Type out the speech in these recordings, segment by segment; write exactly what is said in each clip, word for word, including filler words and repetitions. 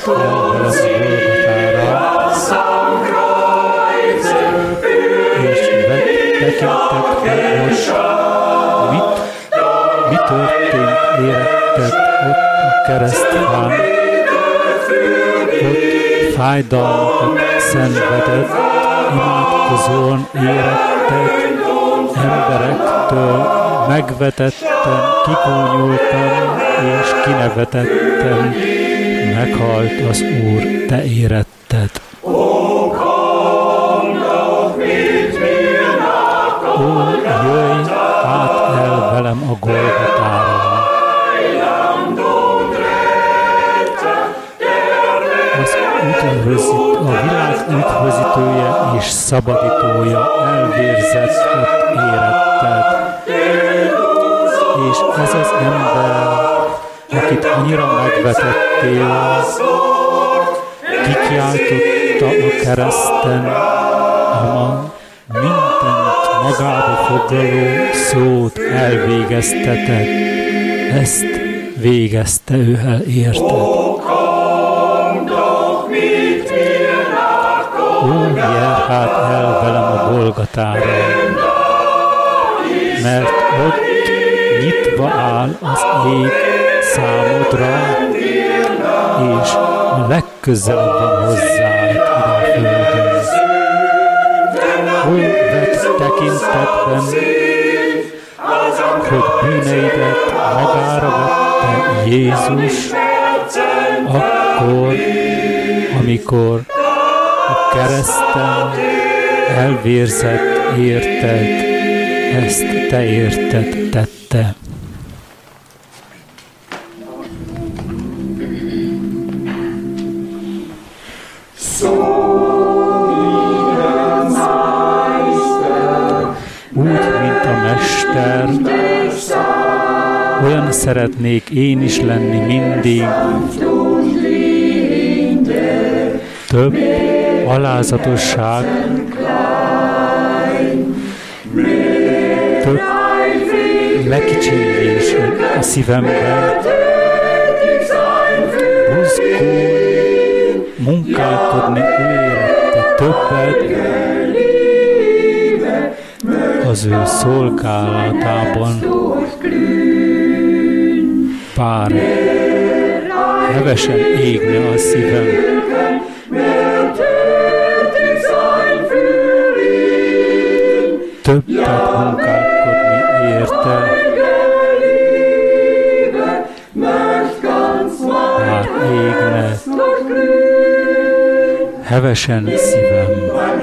el velem Golgotára, és tekintettem, hogy mit, mi történt éretted ott a keresztfán, ott fájdalmakat szenvedett, imádkozóan éretted, emberektől megvetettem, kigúnyoltam és kinevetettem, meghalt az Úr, te éretted. Ó, jöjj át el velem a Golgotára. Az üdvözít, a világ üdvözítője és szabadítója elvérzett ott éretted. És ez az ember, akit annyira megvetettél, kikiáltotta a kereszten a mindent magába foglaló szót elvégezteted. Ezt végezte ő el, érted? Ó, jár hát el velem a Golgotára, mert ott nyitva áll az ég számodra, és a legközelebb van hozzád ide a földön. Ó, vedd tekintetben, hogy bűneidet magára vette Jézus, akkor, amikor a kereszten elvérzett érted, ezt te érted tette. Úgy, mint a Mester, olyan szeretnék én is lenni mindig. Több alázatosság, több lekicsinlés a szívemben, buzgó, munkálkodni ő érette többet az ő szolgálatában. Bár hevesen égne a szívem, többet munkálkodni érte, bár égne hevesen szívem.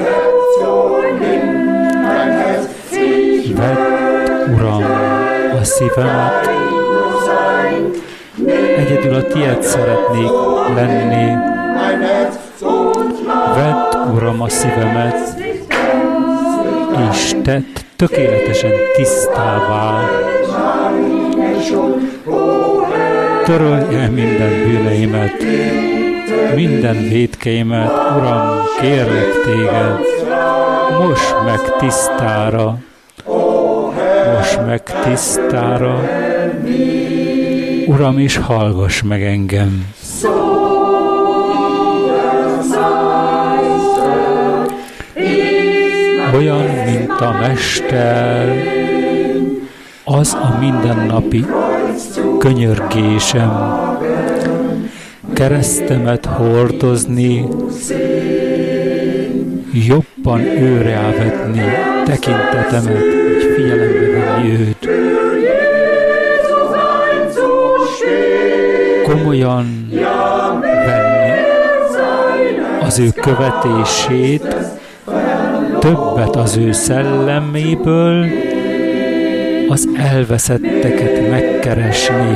Vedd, Uram, a szívemet, egyedül a tiéd szeretnék lenni. Vedd, Uram, a szívemet, és tedd tökéletesen tisztává. Törölj el minden bűneimet, minden vétkeimet, Uram, kérlek téged, moss meg tisztára, moss meg tisztára, Uram, és hallgass meg engem. Olyan, mint a Mester, az a mindennapi könyörgésem, keresztemet hordozni, jobban őre vetni tekintetemet, hogy figyelembe venni őt. Komolyan venni az ő követését, többet az ő szelleméből, az elveszetteket megkeresni.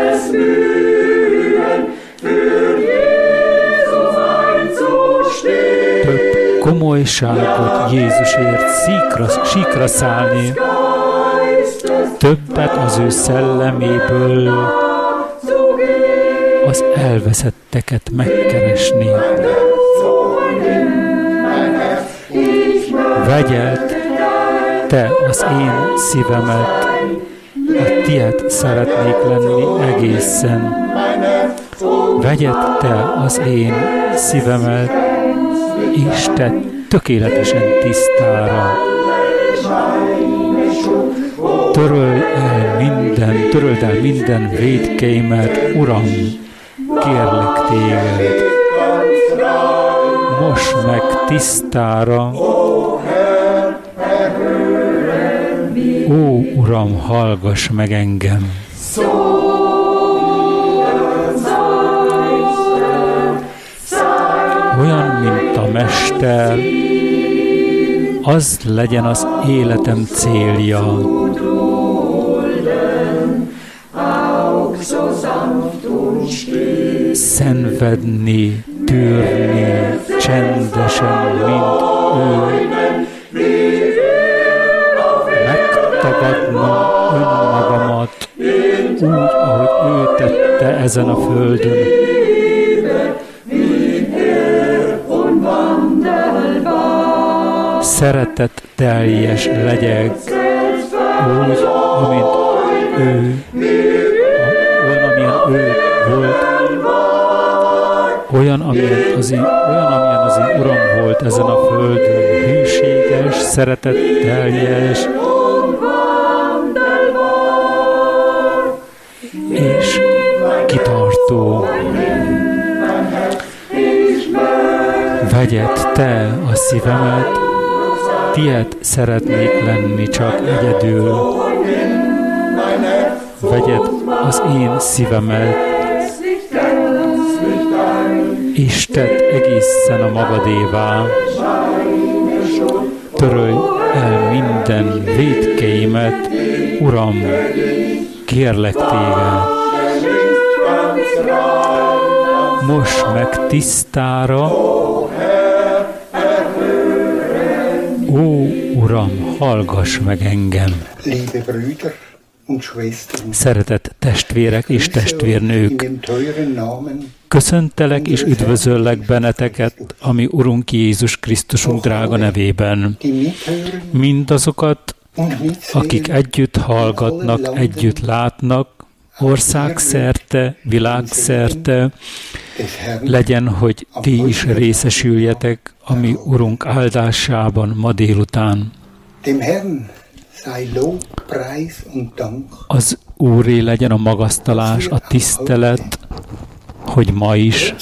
Több komolyságot Jézusért szíkra, síkra szállni, többet az ő szelleméből, az elveszetteket megkeresni. Vegyed te az én szívemet, a tiéd szeretnék lenni egészen. Vegyed te az én szívemet, és te tökéletesen tisztára. Törölj el minden, töröld el minden vétkeimet, Uram, kérlek téged. Most meg tisztára. Ó, Uram, hallgass meg engem. Olyan, mint a Mester, az legyen az életem célja. Szenvedni, tűrni, csendesen, mint ő. Megtagadnom önmagamat, úgy, ahogy ő tette ezen a földön. Szeretet teljes legyek, úgy, amint ő, olyan, amilyen ő volt, olyan, amilyen az én, olyan, amilyen az én Uram volt ezen a földön, hűséges, szeretet teljes, és kitartó. Vegyed te a szívemet, tied szeretnék lenni csak egyedül. Vegyed az én szívemet, és tedd egészen a magadévá. Törölj el minden vétkeimet, Uram, kérlek téged. Most meg tisztára. Ó, Uram, hallgass meg engem! Szeretett testvérek és testvérnők, köszöntelek és üdvözöllek benneteket, ami Urunk Jézus Krisztusunk drága nevében. Mindazokat, akik együtt hallgatnak, együtt látnak, országszerte, világszerte, legyen, hogy ti is részesüljetek a mi Urunk áldásában ma délután. Az Úré legyen a magasztalás, a tisztelet, hogy ma is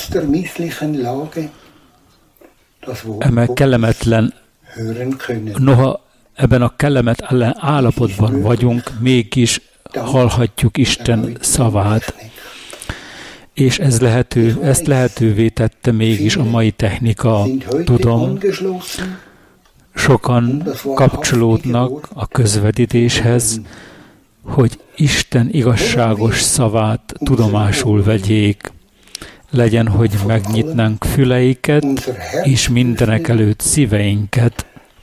eme kellemetlen, noha ebben a kellemetlen állapotban vagyunk, mégis hallhatjuk Isten szavát. És ez lehető, ezt lehetővé tette mégis a mai technika. Tudom, sokan kapcsolódnak a közvetítéshez, hogy Isten igazságos szavát tudomásul vegyék. Legyen, hogy megnyitnánk füleiket, és mindenek előtt szíveinket,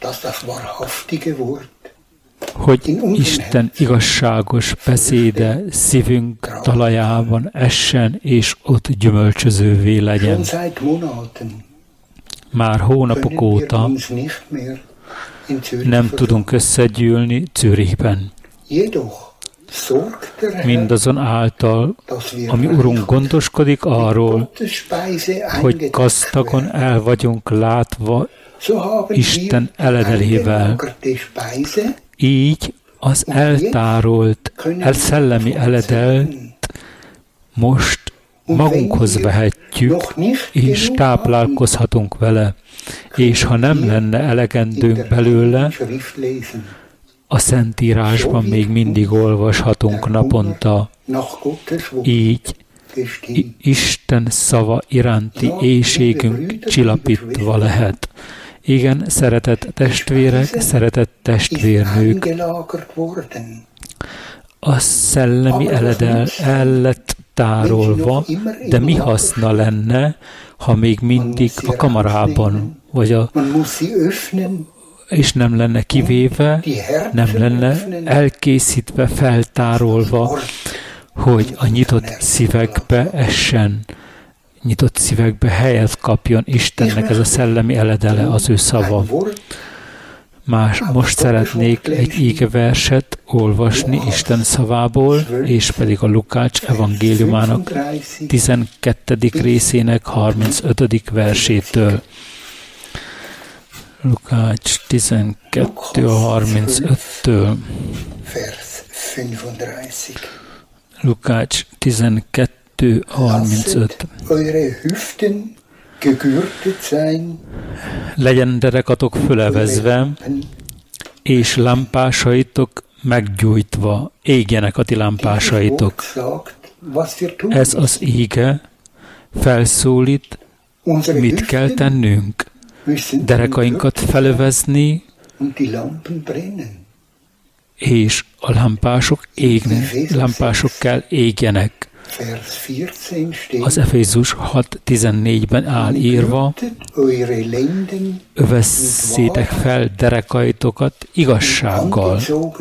hogy Isten igazságos beszéde szívünk talajában essen, és ott gyümölcsözővé legyen. Már hónapok óta nem tudunk összegyűlni Zürichben. Mindazon által, ami Urunk gondoskodik arról, hogy gazdagon el vagyunk látva Isten eledelével. Így az eltárolt, elszellemi eledelt most magunkhoz vehetjük, és táplálkozhatunk vele. És ha nem lenne elegendőnk belőle, a Szentírásban még mindig olvashatunk naponta. Így Isten szava iránti éhségünk csillapítva lehet. Igen, szeretett testvérek, szeretett testvérnők, a szellemi eledel el lett tárolva, de mi haszna lenne, ha még mindig a kamarában, vagy a, és nem lenne kivéve, nem lenne elkészítve, feltárolva, hogy a nyitott szívekbe essen, nyitott szívekbe helyet kapjon Istennek ez a szellemi eledele, az ő szava. Más, most szeretnék egy ígeverset olvasni Isten szavából, és pedig a Lukács evangéliumának tizenkettedik részének harmincötödik versétől. Lukács tizenkettő harmincöttől. Lukács tizenkettő harmincöt. Legyen derekatok fölevezve, és lámpásaitok meggyújtva, égjenek a ti lámpásaitok. Ez az íge felszólít, mit kell tennünk? Derekainkat felövezni, és a lámpások égnek, lámpások kell égjenek. Az Efézus hat tizennégyben áll írva, övesszétek fel derekaitokat igazsággal,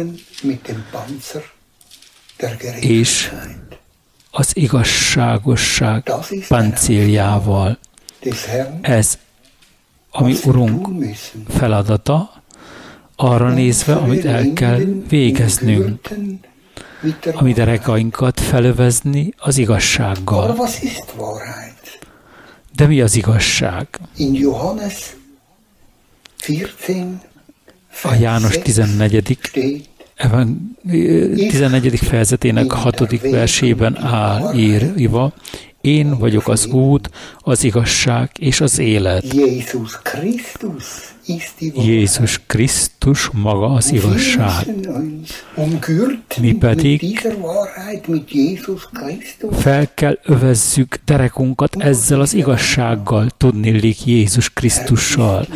és az igazságosság páncéljával. Ez a mi Urunk feladata, arra nézve, amit el kell végeznünk, a mi derekainkat felövezni az igazsággal. De mi az igazság? A János tizennegyedik tizennegyedik fejezetének hatodik versében áll írva, én vagyok az út, az igazság és az élet. Jézus Krisztus maga az igazság. Mi pedig fel kell övezzük derekunkat ezzel az igazsággal, tudnillik Jézus Krisztussal.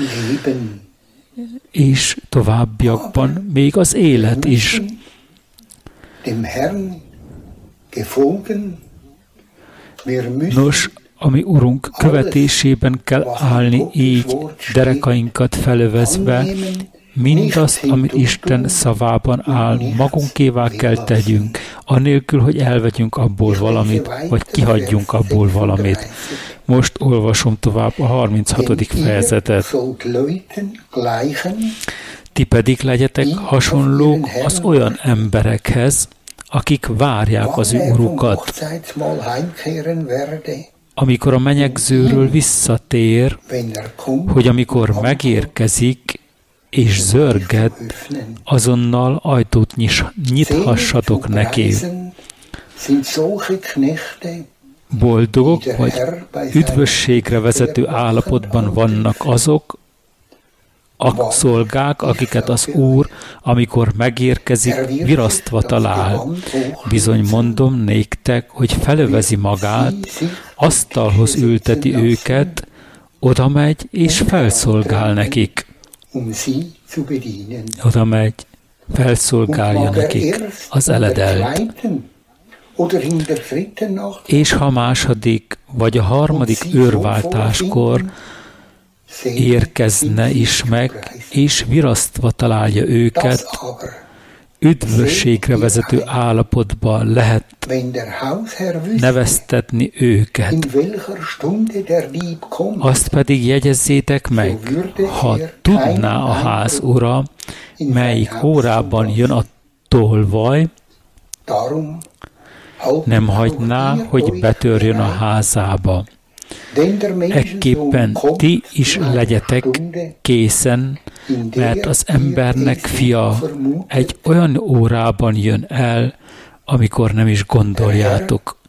És továbbiakban még az élet is. Nos, a mi Urunk követésében kell állni így, derekainkat felövezve, mindazt, amit Isten szavában áll, magunkévá kell tegyünk, anélkül, hogy elvegyünk abból valamit, vagy kihagyjunk abból valamit. Most olvasom tovább a harminchatodik fejezetet. Ti pedig legyetek hasonlók az olyan emberekhez, akik várják az ő urukat. Amikor a menyegzőről visszatér, hogy amikor megérkezik és zörged, azonnal ajtót nyithassatok neki. Boldogok vagy üdvösségre vezető állapotban vannak azok, a szolgák, akiket az Úr, amikor megérkezik, virasztva talál. Bizony mondom néktek, hogy felövezi magát, asztalhoz ülteti őket, oda megy és felszolgál nekik. Oda megy, felszolgálja nekik az eledelt. És ha a második vagy a harmadik őrváltáskor érkezne is meg, és virasztva találja őket, üdvösségre vezető állapotba lehet neveztetni őket. Azt pedig jegyezzétek meg, ha tudná a ház ura, melyik órában jön a tolvaj, nem hagyná, hogy betörjön a házába. Ekképpen ti is legyetek készen, mert az embernek fia egy olyan órában jön el, amikor nem is gondoljátok.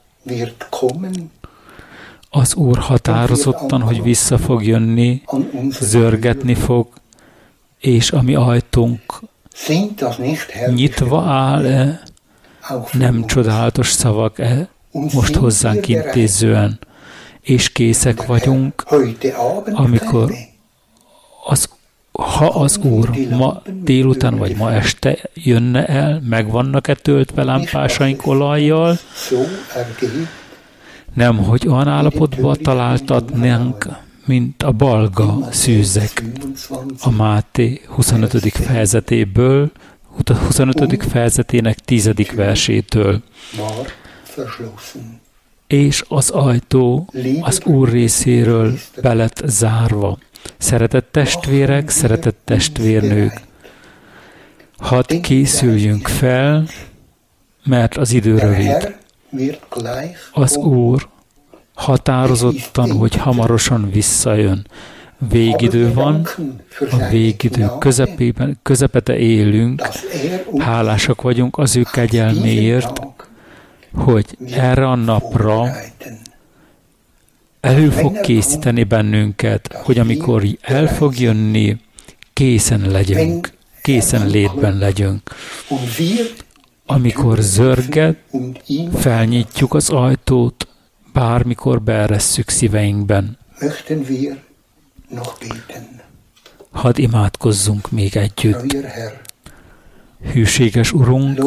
Az Úr határozottan, hogy vissza fog jönni, zörgetni fog, és a mi ajtónk nyitva áll-e, nem csodálatos szavak-e most hozzánk intézően, és készek vagyunk, amikor az, ha az Úr ma délután vagy ma este jönne el, meg vannak-e töltve lámpásaink olajjal, nem, hogy olyan állapotban találtatnánk, mint a balga szűzek a Máté huszonötödik fejezetéből, huszonötödik fejezetének tízedik versétől. És az ajtó az Úr részéről be lett zárva. Szeretett testvérek, szeretett testvérnők, Hadd készüljünk fel, mert az idő rövid. Az Úr határozottan, hogy hamarosan visszajön. Végidő van, a végidő közepében, közepete élünk. Hálásak vagyunk az ő kegyelméért, hogy erre a napra elő fog készíteni bennünket, hogy amikor el fog jönni, készen legyünk, készen létben legyünk. Amikor zörget, felnyitjuk az ajtót, bármikor beeresszük szíveinkben. Hadd imádkozzunk még együtt. Hűséges Urunk,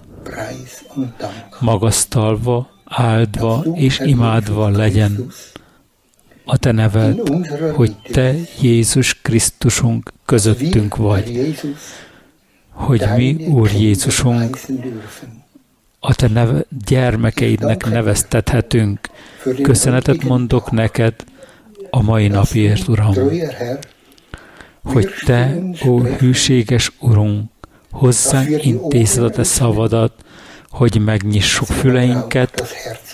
magasztalva, áldva és imádva legyen a Te neved, hogy Te, Jézus Krisztusunk, közöttünk vagy, hogy mi, Úr Jézusunk, a Te neve, gyermekeidnek neveztethetünk. Köszönetet mondok neked a mai napért, Uram, hogy Te, ó hűséges Urunk, hozzánk intézed a Te szavadat, hogy megnyissuk füleinket,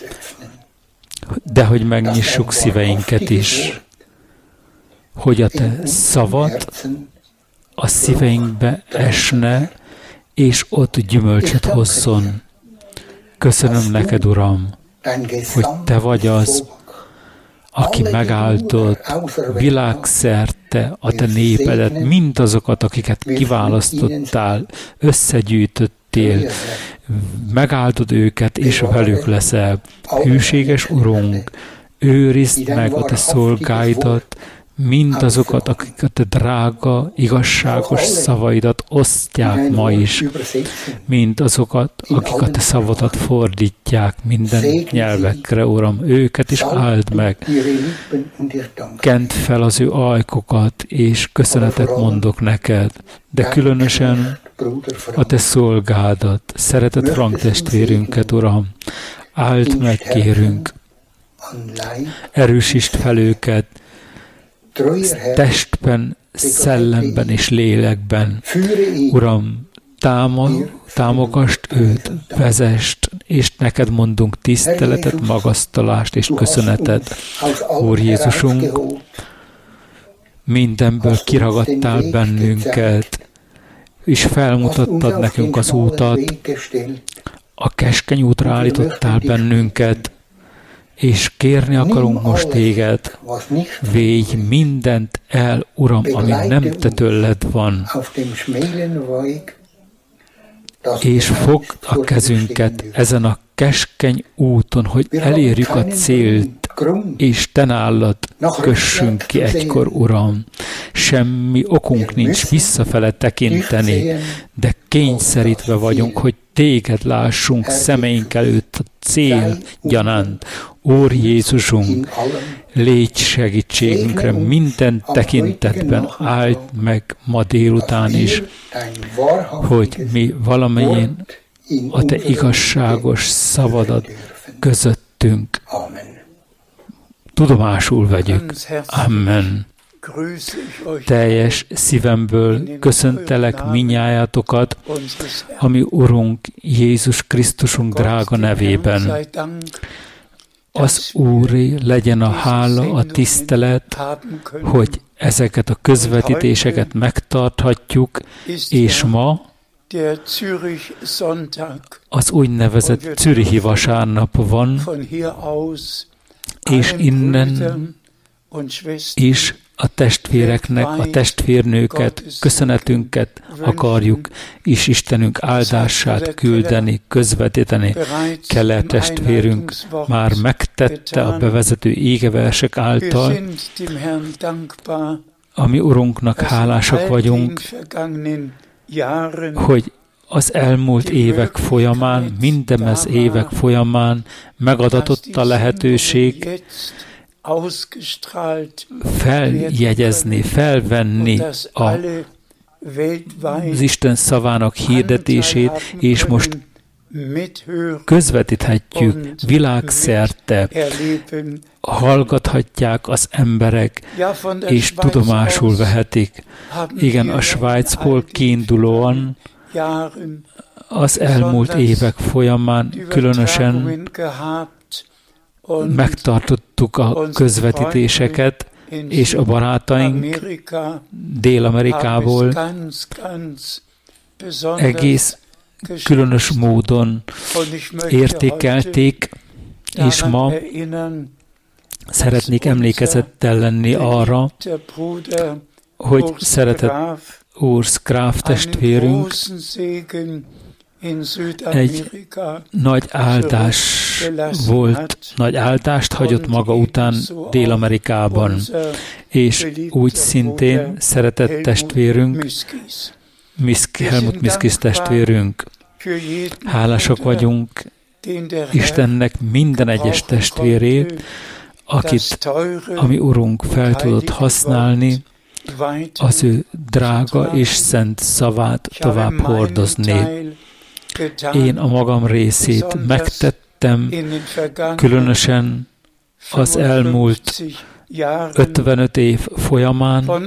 de hogy megnyissuk szíveinket is, hogy a Te szavad a szíveinkbe esne, és ott gyümölcsöt hozzon. Köszönöm neked, Uram, hogy Te vagy az, aki megáldott világszerte a Te népedet, mindazokat, akiket kiválasztottál, összegyűjtöttél, megáldod őket, és velük leszel. Hűséges Urunk, őrizd meg a Te szolgáidat, mindazokat, akik a Te drága, igazságos szavaidat osztják ma is, mindazokat, akik a Te szavadat fordítják minden nyelvekre, Uram, őket is áld meg. Kent fel az ő ajkokat, és köszönetet mondok neked, de különösen a Te szolgádat, szeretett Frank testvérünket, Uram, áld meg, kérünk, erősítsd fel őket, testben, szellemben és lélekben. Uram, támogasd őt, vezest, és neked mondunk tiszteletet, magasztalást és köszönetet. Úr Jézusunk, mindenből kiragadtál bennünket, és felmutattad nekünk az útat, a keskeny útra állítottál bennünket, és kérni akarunk most téged, védj mindent el, Uram, ami nem te tőled van, és fogd a kezünket ezen a keskeny úton, hogy elérjük a célt, és te nálad kössünk ki egykor, Uram. Semmi okunk nincs visszafele tekinteni, de kényszerítve vagyunk, hogy téged lássunk szemeink előtt a cél gyanánt. Úr Jézusunk, légy segítségünkre minden tekintetben, áld meg ma délután is, hogy mi valamelyen a te igazságos szavadat közöttünk tudomásul vegyük. Amen. Teljes szívemből köszöntelek minnyájatokat, ami Urunk Jézus Krisztusunk drága nevében. Az Úré legyen a hála, a tisztelet, hogy ezeket a közvetítéseket megtarthatjuk, és ma az úgynevezett Zürichi vasárnap van, és innen is a testvéreknek, a testvérnőket, köszönetünket akarjuk, és Istenünk áldását küldeni, közvetíteni. Keller testvérünk már megtette a bevezető égeversek által. A mi Urunknak hálásak vagyunk, hogy az elmúlt évek folyamán, mindemez évek folyamán megadatott a lehetőség feljegyezni, felvenni a, az Isten szavának hirdetését, és most közvetíthetjük világszerte, hallgathatják az emberek, és tudomásul vehetik. Igen, a Svájcból kiindulóan az elmúlt évek folyamán különösen megtartottuk a közvetítéseket, és a barátaink Dél-Amerikából egész különös módon értékelték, és ma szeretnék emlékezettel lenni arra, hogy szeretett Urs Graf testvérünk egy nagy áldás volt, nagy áldást hagyott maga után Dél-Amerikában, és úgy szintén szeretett testvérünk, Misk, Helmut Miskis testvérünk. Hálásak vagyunk Istennek minden egyes testvérét, akit a mi Urunk fel tudott használni, az ő drága és szent szavát tovább hordozni. Én a magam részét megtettem, különösen az elmúlt ötvenöt év folyamán,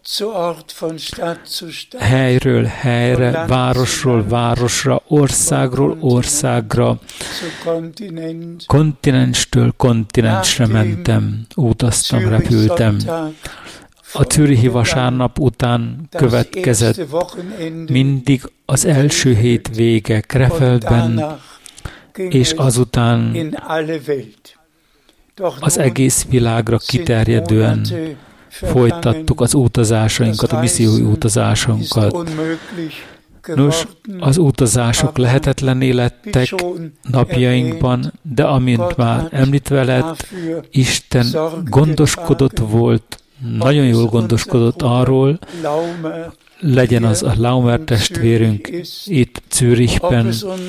helyről helyre, városról városra, országról országra, kontinenstől kontinensre mentem, utaztam, repültem. A Zürichi vasárnap után következett mindig az első hét vége Krefeldben, és azután az egész világra kiterjedően folytattuk az utazásainkat, a missziói utazásunkat. Nos, az utazások lehetetlenné lettek napjainkban, de amint már említve lett, Isten gondoskodott volt, nagyon jól gondoskodott arról, legyen az a Laumer testvérünk itt Zürichben,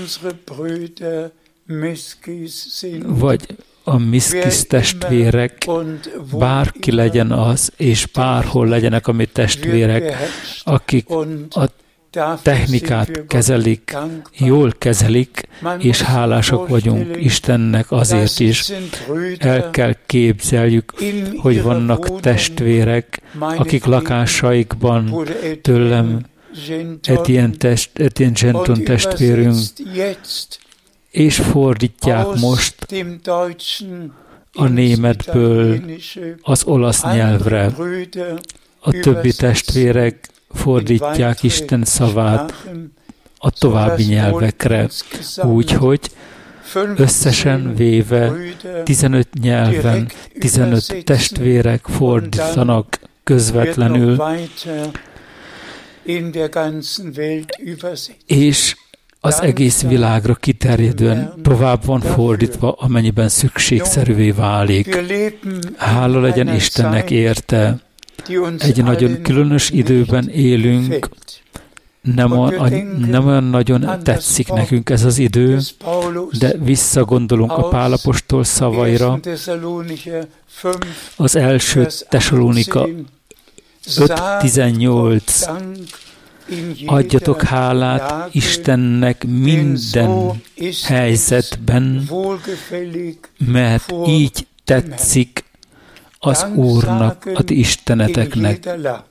vagy a Miskis testvérek, bárki legyen az, és bárhol legyenek a mi testvérek, akik a technikát kezelik, jól kezelik, és hálásak vagyunk Istennek azért is. El kell képzeljük, hogy vannak testvérek, akik lakásaikban tőlem Etienne, test, Etienne Genton testvérünk, és fordítják most a németből az olasz nyelvre. A többi testvérek fordítják Isten szavát a további nyelvekre, úgyhogy összesen véve tizenöt nyelven tizenöt testvérek fordítanak közvetlenül, és az egész világra kiterjedően tovább van fordítva, amennyiben szükségszerűvé válik. Hála legyen Istennek érte. Egy nagyon különös időben élünk, nem, a, nem olyan nagyon tetszik nekünk ez az idő, de visszagondolunk a Pál apostol szavaira, az első Tesalónika öt tizennyolc. Adjatok hálát Istennek minden helyzetben, mert így tetszik az Úrnak, a ti isteneteknek.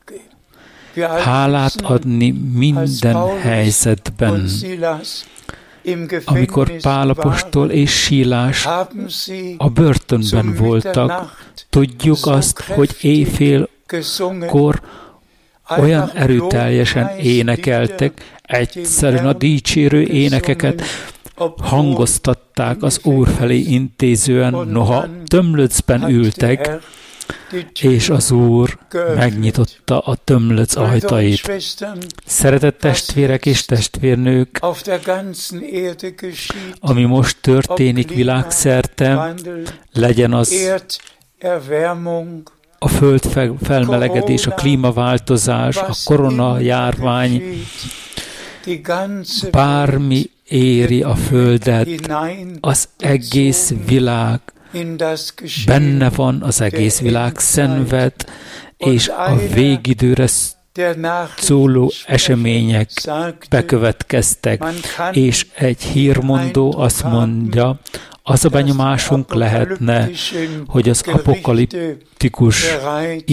Hálát adni minden helyzetben. Amikor Pál apostol és Sílás a börtönben voltak, tudjuk azt, hogy éjfélkor olyan erőteljesen énekeltek, egyszerűen a dicsérő énekeket hangoztatták az Úr felé intézően, noha tömlöcben ültek, és az Úr megnyitotta a tömlöc ajtait. Szeretett testvérek és testvérnők, ami most történik világszerte, legyen az a föld felmelegedés, a klímaváltozás, a koronajárvány, bármi éri a földet, az egész világ benne van, az egész világ szenved, és a végidőre szóló események bekövetkeztek, és egy hírmondó azt mondja, az a benyomásunk lehetne, hogy az apokaliptikus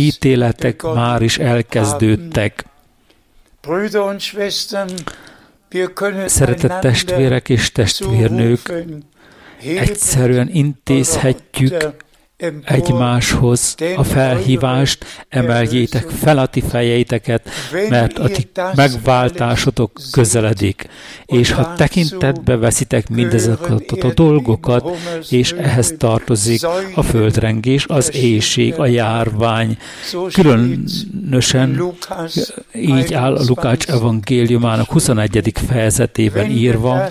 ítéletek már is elkezdődtek. Szeretett testvérek és testvérnők, egyszerűen intézhetjük egymáshoz a felhívást, emeljétek fel a ti fejeiteket, mert a ti megváltásotok közeledik. És ha tekintetbe veszitek mindezeket a dolgokat, és ehhez tartozik a földrengés, az éhség, a járvány, különösen így áll a Lukács evangéliumának huszonegyedik fejezetében írva,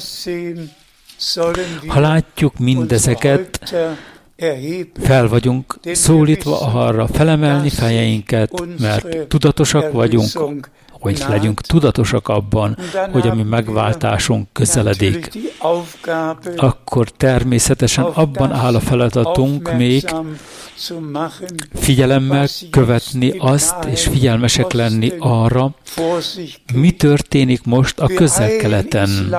ha látjuk mindezeket, fel vagyunk szólítva arra felemelni fejeinket, mert tudatosak vagyunk, hogy legyünk tudatosak abban, hogy a mi megváltásunk közeledik. Akkor természetesen abban áll a feladatunk még figyelemmel követni azt, és figyelmesek lenni arra, mi történik most a Közel-Keleten,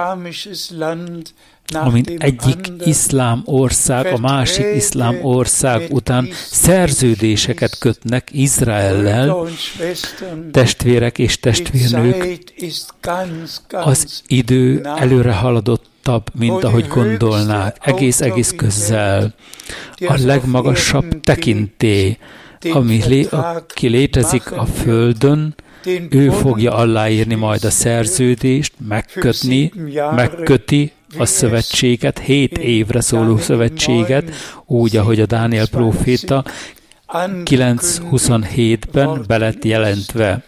amint egyik iszlám ország a másik iszlám ország után szerződéseket kötnek Izraellel, testvérek és testvérnők, az idő előre haladottabb, mint ahogy gondolnák, egész-egész közel. A legmagasabb tekintély, ami lé, aki létezik a Földön, ő fogja aláírni majd a szerződést, megkötni, megköti a szövetséget, hét évre szóló szövetséget, úgy, ahogy a Dániel próféta kilenc huszonhétben be lett jelentve.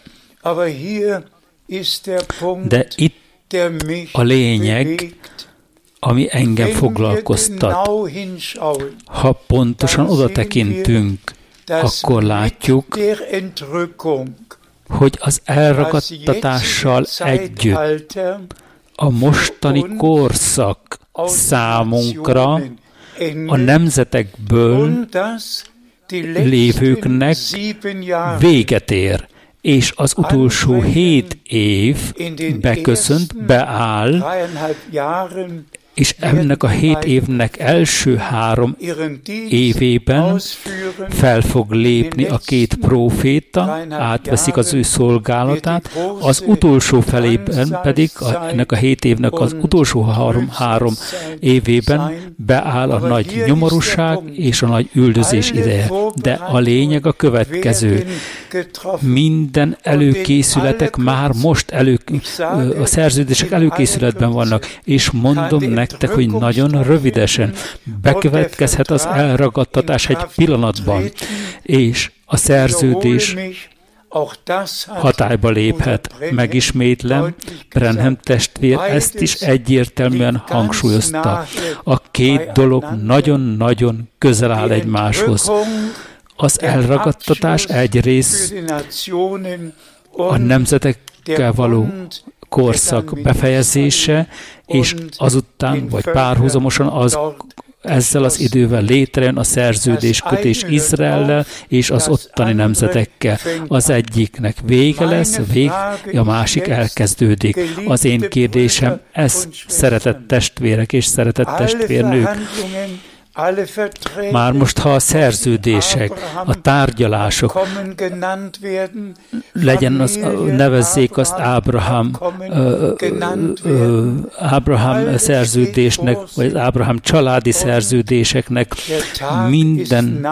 De itt a lényeg, ami engem foglalkoztat. Ha pontosan oda tekintünk, akkor látjuk, hogy az elragadtatással együtt a mostani korszak számunkra a nemzetekből lévőknek véget ér, és az utolsó hét év beköszönt, beáll, és ennek a hét évnek első három évében fel fog lépni a két próféta, átveszik az ő szolgálatát, az utolsó felében pedig, a, ennek a hét évnek az utolsó három, három évében beáll a nagy nyomorúság és a nagy üldözés ideje. De a lényeg a következő. Minden előkészületek már most elő, a szerződések előkészületben vannak, és mondom nektek, hogy nagyon rövidesen bekövetkezhet az elragadtatás egy pillanatban, és a szerződés hatályba léphet. Megismétlem, Branham testvér ezt is egyértelműen hangsúlyozta. A két dolog nagyon-nagyon közel áll egymáshoz. Az elragadtatás egyrészt a nemzetekkel való korszak befejezése, és azután, vagy párhuzamosan az, ezzel az idővel létrejön a szerződéskötés Izraellel és az ottani nemzetekkel. Az egyiknek vége lesz, vég, a másik elkezdődik. Az én kérdésem ez, szeretett testvérek és szeretett testvérnők. Már most, ha a szerződések, a tárgyalások, legyen az, nevezzék azt Ábrahám, Ábrahám szerződésnek, vagy az Ábrahám családi szerződéseknek, minden,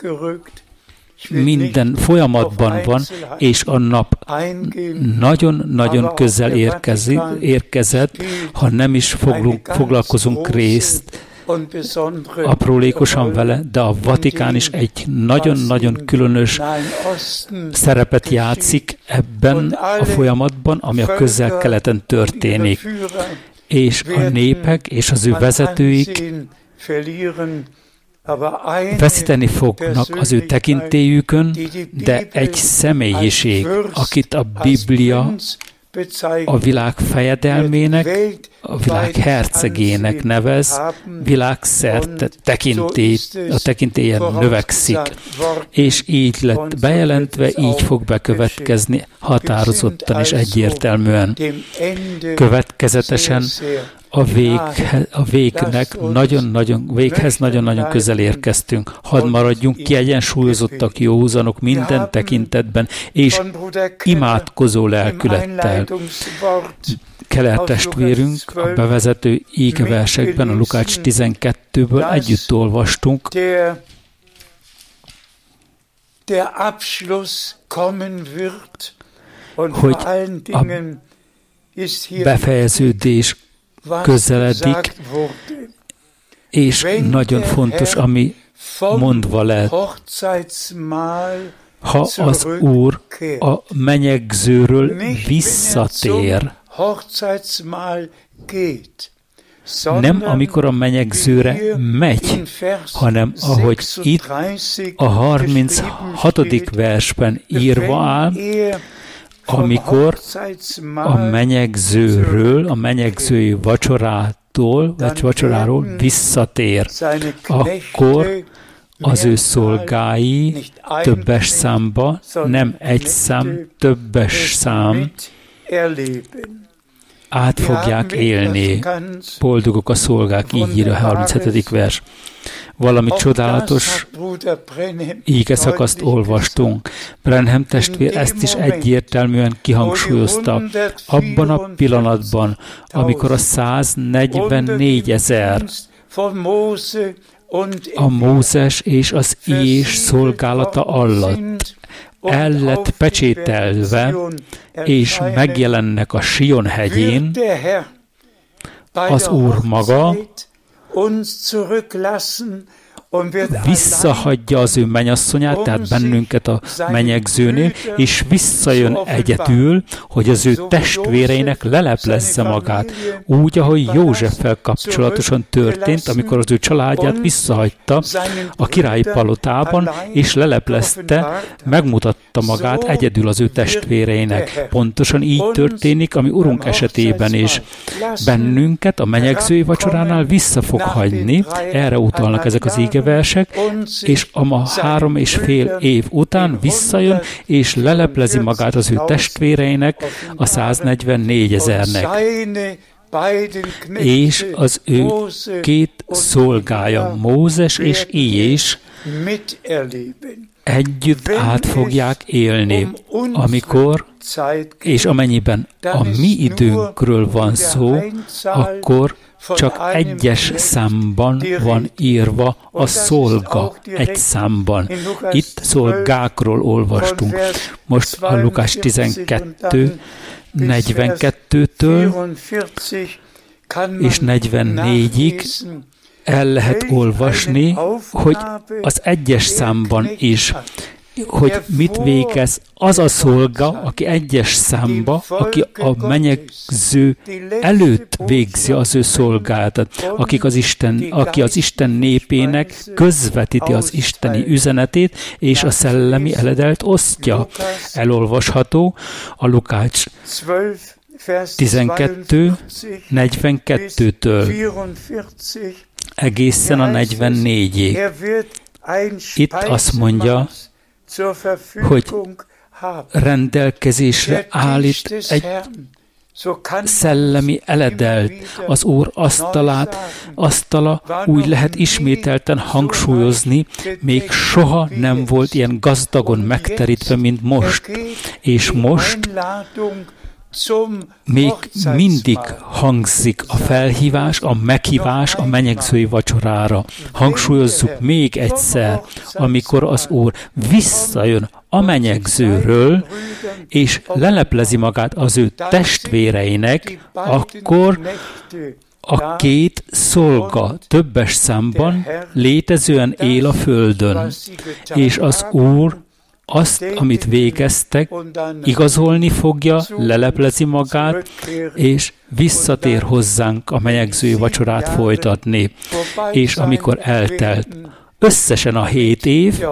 minden folyamatban van, és a nap nagyon-nagyon közel érkezett, ha nem is foglunk, foglalkozunk részt aprólékosan vele, de a Vatikán is egy nagyon-nagyon különös szerepet játszik ebben a folyamatban, ami a Közel-Keleten történik. És a népek és az ő vezetőik veszíteni fognak az ő tekintélyükön, de egy személyiség, akit a Biblia a világ fejedelmének, a világ hercegének nevez, világszerte tekintély, a tekintélyen növekszik, és így lett bejelentve, így fog bekövetkezni határozottan és egyértelműen. Következetesen a, vég, a végnek nagyon-nagyon, véghez nagyon-nagyon közel érkeztünk. Hadd maradjunk kiegyensúlyozottak, józanok minden tekintetben, és imádkozó lelkülettel. Keller testvérünk a bevezető égeversekben, a Lukács tizenkettőből együtt olvastunk, hogy a befejeződés közeledik, és nagyon fontos, ami mondva lett. Ha az Úr a menyegzőről visszatér, nem amikor a menyegzőre megy, hanem ahogy itt a harminchatodik versben írva áll, amikor a menyegzőről, a menyegzői vacsorától, vagy vacsoráról visszatér, akkor az ő szolgái többes számba, nem egy szám, többes szám, át fogják élni. Boldogok a szolgák, így ír a harminchetedik vers. Valami csodálatos íge szakaszt olvastunk. Branham testvér ezt is egyértelműen kihangsúlyozta. Abban a pillanatban, amikor a száznegyvennégyezer a Mózes és az Ís szolgálata alatt el lett pecsételve, és megjelennek a Sion hegyén, az Úr maga visszahagyja az ő mennyasszonyát, tehát bennünket a menyegzőnél, és visszajön egyedül, hogy az ő testvéreinek leleplezze magát. Úgy, ahogy Józseffel kapcsolatosan történt, amikor az ő családját visszahagyta a királyi palotában, és leleplezte, megmutatta magát egyedül az ő testvéreinek. Pontosan így történik, ami Urunk esetében is. Bennünket a menyegzői vacsoránál vissza fog hagyni, erre utalnak ezek az íge versek, és a ma három és fél év után visszajön, és leleplezi magát az ő testvéreinek, a száznegyvennégyezernek. És az ő két szolgája, Mózes és Ijés, együtt át fogják élni, amikor, és amennyiben a mi időnkről van szó, akkor csak egyes számban van írva a szolga, egy számban. Itt szolgákról olvastunk. Most a Lukács tizenkettő, negyvenkettőtől és negyvennégyig el lehet olvasni, hogy az egyes számban is, hogy mit végez az a szolga, aki egyes számba, aki a menyegző előtt végzi az ő szolgálatot, akik az Isten, aki az Isten népének közvetíti az isteni üzenetét, és a szellemi eledelt osztja. Elolvasható a Lukács tizenkettő, negyvenkettőtől egészen a negyvennégyig. Itt azt mondja, hogy rendelkezésre állít egy szellemi eledelt, az Úr asztalát, asztala úgy lehet ismételten hangsúlyozni, még soha nem volt ilyen gazdagon megterítve, mint most. És most még mindig hangzik a felhívás, a meghívás a menyegzői vacsorára. Hangsúlyozzuk még egyszer, amikor az Úr visszajön a menyegzőről, és leleplezi magát az ő testvéreinek, akkor a két szolga többes számban létezően él a földön, és az Úr azt, amit végeztek, igazolni fogja, leleplezi magát, és visszatér hozzánk a menyegzői vacsorát folytatni. És amikor eltelt összesen a hét év,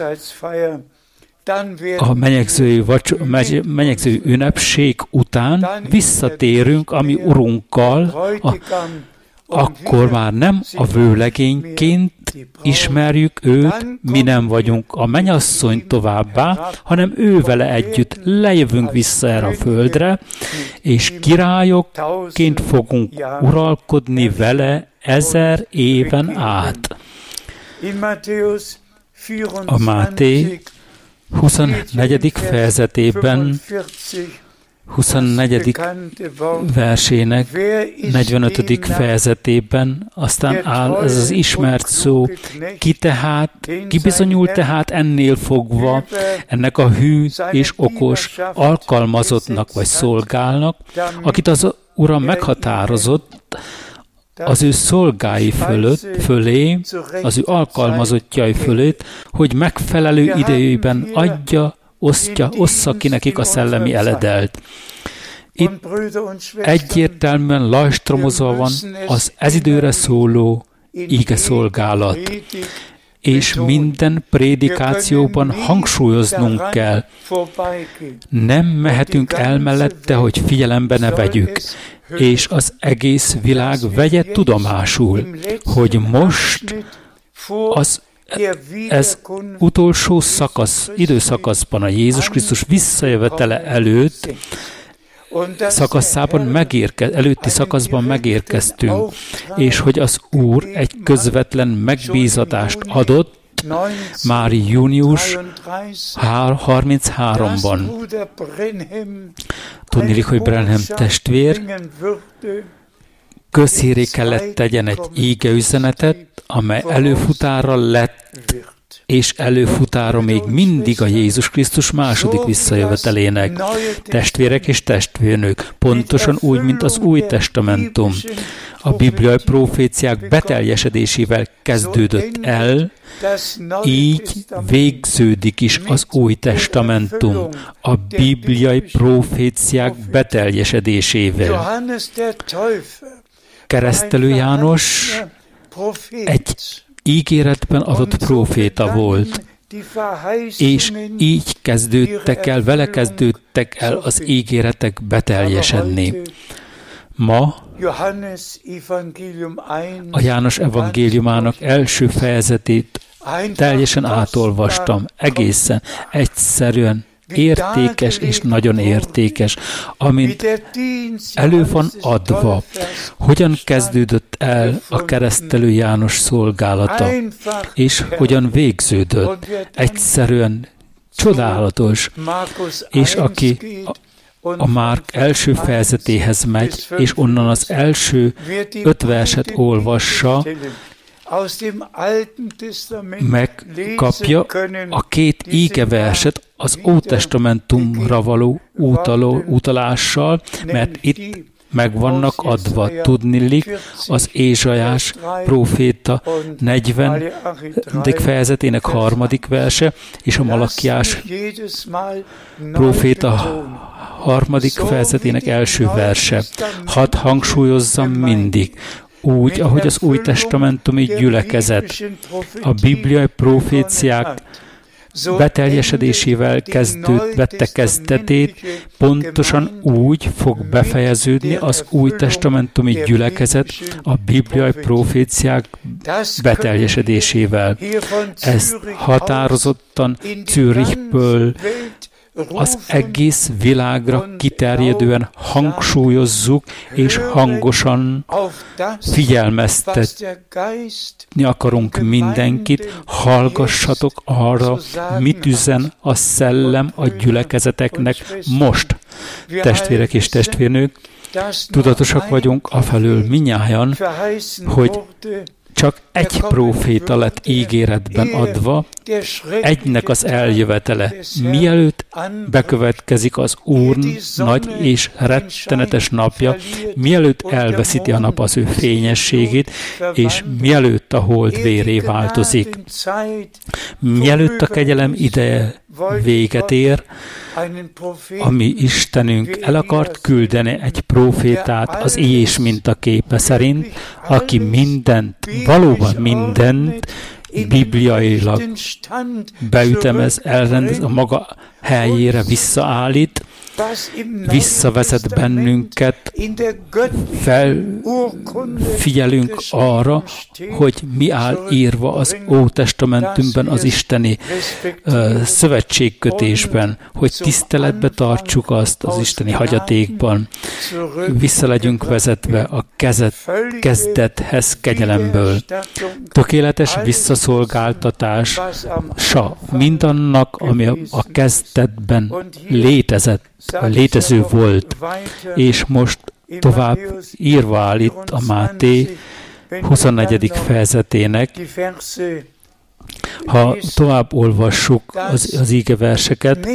a menyegzői, vacsor, menyegzői ünnepség után visszatérünk a mi Urunkkal, a, akkor már nem a vőlegényként ismerjük őt, mi nem vagyunk a mennyasszony továbbá, hanem ő vele együtt lejövünk vissza erre a földre, és királyokként fogunk uralkodni vele ezer éven át. A Máté huszonnegyedik fejezetében, huszonnegyedik versének negyvenötödik fejezetében aztán áll ez az ismert szó, ki tehát, ki bizonyul tehát ennél fogva ennek a hű és okos alkalmazottnak vagy szolgálnak, akit az Uram meghatározott az ő szolgái fölött, fölé, az ő alkalmazottjai fölött, hogy megfelelő idejében adja, osztja, ossza ki nekik a szellemi eledelt. Itt egyértelműen lajstromozva van az ez időre szóló íge szolgálat, és minden prédikációban hangsúlyoznunk kell. Nem mehetünk el mellette, hogy figyelembe ne vegyük, és az egész világ vegye tudomásul, hogy most az ez utolsó szakasz, időszakaszban a Jézus Krisztus visszajövetele előtt szakaszában megérke, előtti szakaszban megérkeztünk, és hogy az Úr egy közvetlen megbízatást adott már június harmincharmadikában. Tudniillik, hogy Branham testvér közhíré kellett tegyen egy ígeüzenetet, amely előfutára lett, és előfutára még mindig a Jézus Krisztus második visszajövetelének. Testvérek és testvérnők, pontosan úgy, mint az Új Testamentum. A bibliai proféciák beteljesedésével kezdődött el, így végződik is az Új Testamentum a bibliai proféciák beteljesedésével. Keresztelő János egy ígéretben adott próféta volt, és így kezdődtek el, vele kezdődtek el az ígéretek beteljesedni. Ma a János evangéliumának első fejezetét teljesen átolvastam, egészen egyszerűen értékes és nagyon értékes, amint elő van adva, hogyan kezdődött el a keresztelő János szolgálata, és hogyan végződött. Egyszerűen csodálatos. És aki a Márk első fejezetéhez megy, és onnan az első öt verset olvassa, megkapja a két ígeverset az Ótestamentumra való utaló, utalással, mert itt meg vannak adva. Tudniillik, az Ézsaiás próféta negyvenedik fejezetének harmadik verse, és a Malakiás próféta harmadik fejezetének első verse. Hadd hangsúlyozzam mindig, úgy, ahogy az Új Testamentumi gyülekezet a bibliai proféciák beteljesedésével kezdőd, vette kezdetét, pontosan úgy fog befejeződni az Új Testamentumi gyülekezet a bibliai proféciák beteljesedésével. Ezt határozottan Zürichből az egész világra kiterjedően hangsúlyozzuk, és hangosan figyelmeztetni akarunk mindenkit, hallgassatok arra, mit üzen a szellem a gyülekezeteknek most. Testvérek és testvérnők, tudatosak vagyunk afelől minnyájan, hogy csak egy próféta lett ígéretben adva, egynek az eljövetele, mielőtt bekövetkezik az Úr nagy és rettenetes napja, mielőtt elveszíti a nap az ő fényességét, és mielőtt a hold vérré változik. Mielőtt a kegyelem ideje véget ér, a mi Istenünk el akart küldeni egy prófétát az Ijés mintaképe szerint, aki mindent, valóban mindent bibliailag beütemez, elrendez, a maga helyére visszaállít, visszavezet bennünket, felfigyelünk arra, hogy mi áll írva az Ótestamentumban, az isteni uh, szövetségkötésben, hogy tiszteletbe tartsuk azt az isteni hagyatékban, vissza legyünk vezetve a kezet, kezdethez kegyelemből. Tökéletes visszaszolgáltatás sa mindannak, ami a kezdetben létezett, létező volt, és most tovább írva áll itt a Máté huszonnegyedik fejezetének. Ha tovább olvassuk az, az ígeverseket,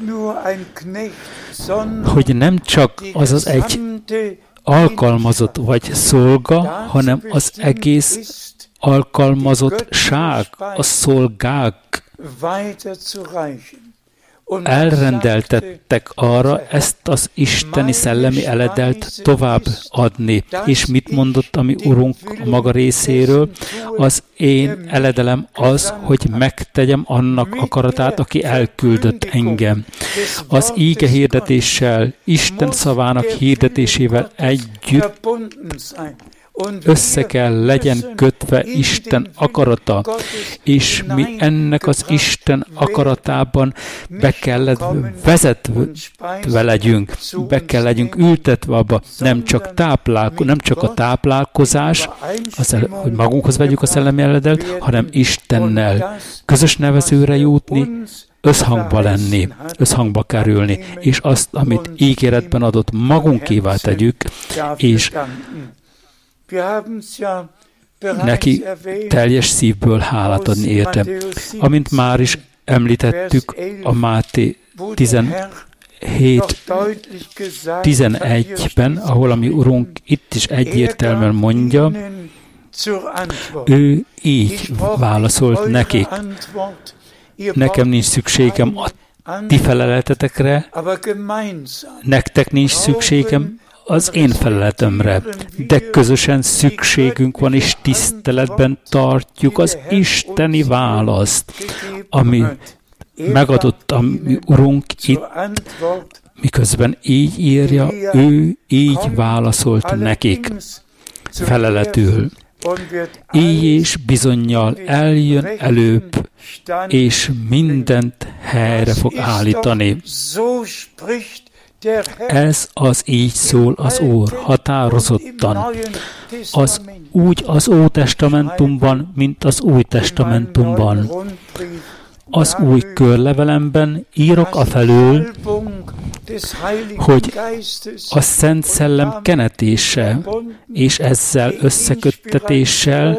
hogy nem csak az az egy alkalmazott vagy szolga, hanem az egész alkalmazottság, a szolgák elrendeltettek arra ezt az isteni szellemi eledelt tovább adni. És mit mondott a mi Urunk a maga részéről? Az én eledelem az, hogy megtegyem annak akaratát, aki elküldött engem. Az íge hirdetéssel, Isten szavának hirdetésével együtt össze kell legyen kötve Isten akarata, és mi ennek az Isten akaratában be kellett vezetve legyünk, be kell legyünk ültetve abba, nem csak, táplálko, nem csak a táplálkozás, az, hogy magunkhoz vegyük a szellemi eledelt, hanem Istennel közös nevezőre jutni, összhangba lenni, összhangba kerülni, és azt, amit ígéretben adott, magunkévá tegyük, és neki teljes szívből hálát adni érte. Amint már is említettük a Máté tizenhét tizenegyben, ahol a mi Urunk itt is egyértelműen mondja, ő így válaszolt nekik. Nekem nincs szükségem a ti feleletetekre, nektek nincs szükségem az én feleletemre, de közösen szükségünk van, és tiszteletben tartjuk az isteni választ, ami megadott a mi Urunk itt, miközben így írja, ő így válaszolt nekik feleletül. Így és bizonnyal eljön előbb, és mindent helyre fog állítani. Ez az így szól az Úr, határozottan. Az úgy az Ótestamentumban, mint az Új Testamentumban. Az új körlevelemben írok afelől, hogy a Szent Szellem kenetése és ezzel összeköttetéssel,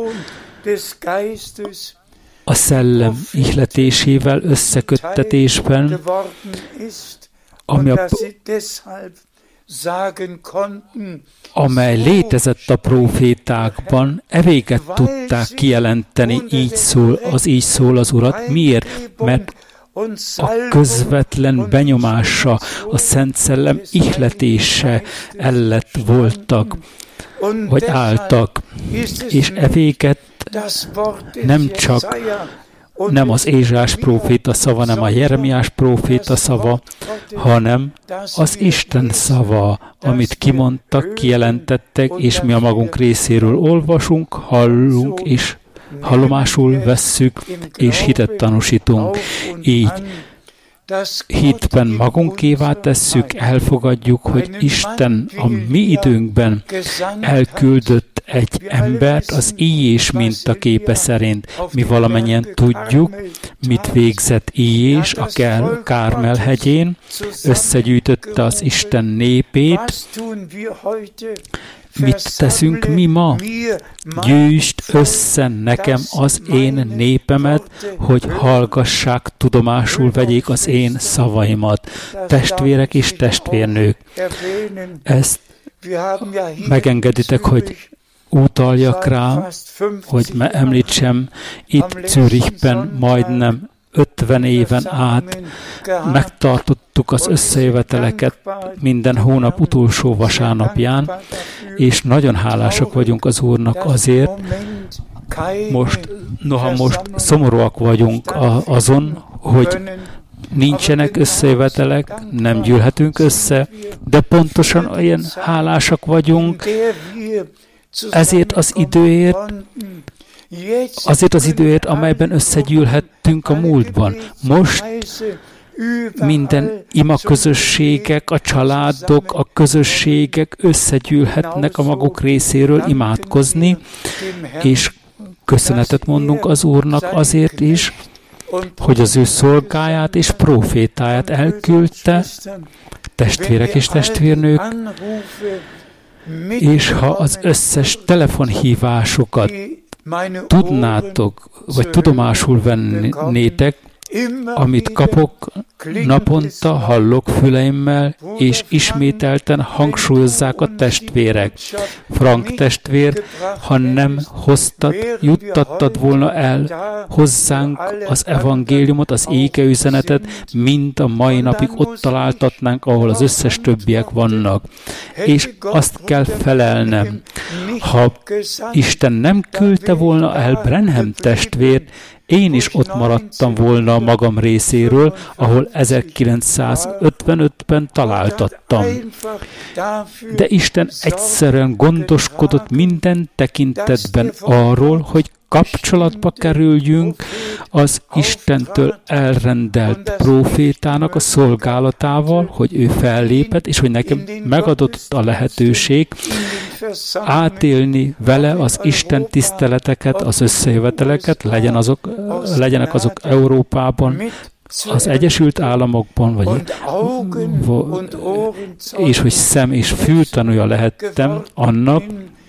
a szellem ihletésével összeköttetésben, ami a, amely létezett a prófétákban, evéget tudták kijelenteni, így szól, az így szól az Urat. Miért? Mert a közvetlen benyomása, a Szent Szellem ihletése ellett voltak, vagy álltak, és evéget nem csak nem az Ézsás próféta szava, nem a Jeremiás próféta szava, hanem az Isten szava, amit kimondtak, kijelentettek, és mi a magunk részéről olvasunk, hallunk, és hallomásul vesszük, és hitet tanúsítunk. Így hitben magunkévá tesszük, elfogadjuk, hogy Isten a mi időnkben elküldött egy embert az Íjés mintaképe szerint. Mi valamennyien tudjuk, mit végzett Íjés a Kármel hegyén, összegyűjtötte az Isten népét. Mit teszünk mi ma? Gyűjtsd össze nekem az én népemet, hogy hallgassák, tudomásul vegyék az én szavaimat. Testvérek és testvérnők, ezt megengeditek, hogy utaljak rá, hogy említsem, itt Zürichben majdnem ötven éven át megtartottuk az összejöveteleket minden hónap utolsó vasárnapján, és nagyon hálásak vagyunk az Úrnak azért, most, noha most szomorúak vagyunk azon, hogy nincsenek összejövetelek, nem gyűlhetünk össze, de pontosan olyan hálásak vagyunk, ezért az időért, azért az időért, amelyben összegyűlhettünk a múltban. Most minden imaközösségek, a családok, a közösségek összegyűlhetnek a maguk részéről imádkozni, és köszönetet mondunk az Úrnak azért is, hogy az ő szolgáját és prófétáját elküldte, testvérek és testvérnők, és ha az összes telefonhívásokat tudnátok, vagy tudomásul vennétek, amit kapok, naponta hallok füleimmel, és ismételten hangsúlyozzák a testvérek. Frank testvér, ha nem hoztad, juttattad volna el hozzánk az evangéliumot, az ége üzenetet, mind a mai napig ott találtatnánk, ahol az összes többiek vannak. És azt kell felelnem, ha Isten nem küldte volna el Branham testvért, én is ott maradtam volna a magam részéről, ahol ezerkilencszázötvenötben találtattam. De Isten egyszerűen gondoskodott minden tekintetben arról, hogy kapcsolatba kerüljünk az Istentől elrendelt prófétának a szolgálatával, hogy ő fellépett, és hogy nekem megadott a lehetőség átélni vele az Isten tiszteleteket, az összejöveteleket, legyen azok, legyenek azok Európában, az Egyesült Államokban, vagy, és hogy szem és fültanúja lehettem annak,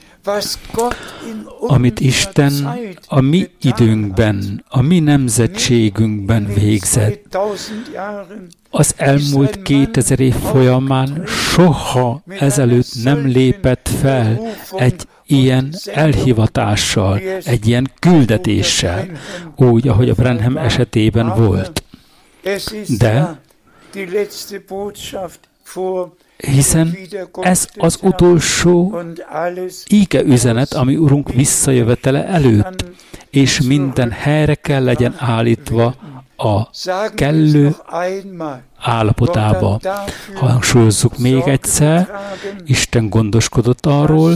amit Isten a mi időnkben, a mi nemzetségünkben végzett. Az elmúlt kétezer év folyamán soha ezelőtt nem lépett fel egy ilyen elhivatással, egy ilyen küldetéssel, úgy, ahogy a Branham esetében volt. De hiszen ez az utolsó íge üzenet, ami Urunk visszajövetele előtt, és minden helyre kell legyen állítva a kellő állapotába. Hangsúlyozzuk még egyszer, Isten gondoskodott arról,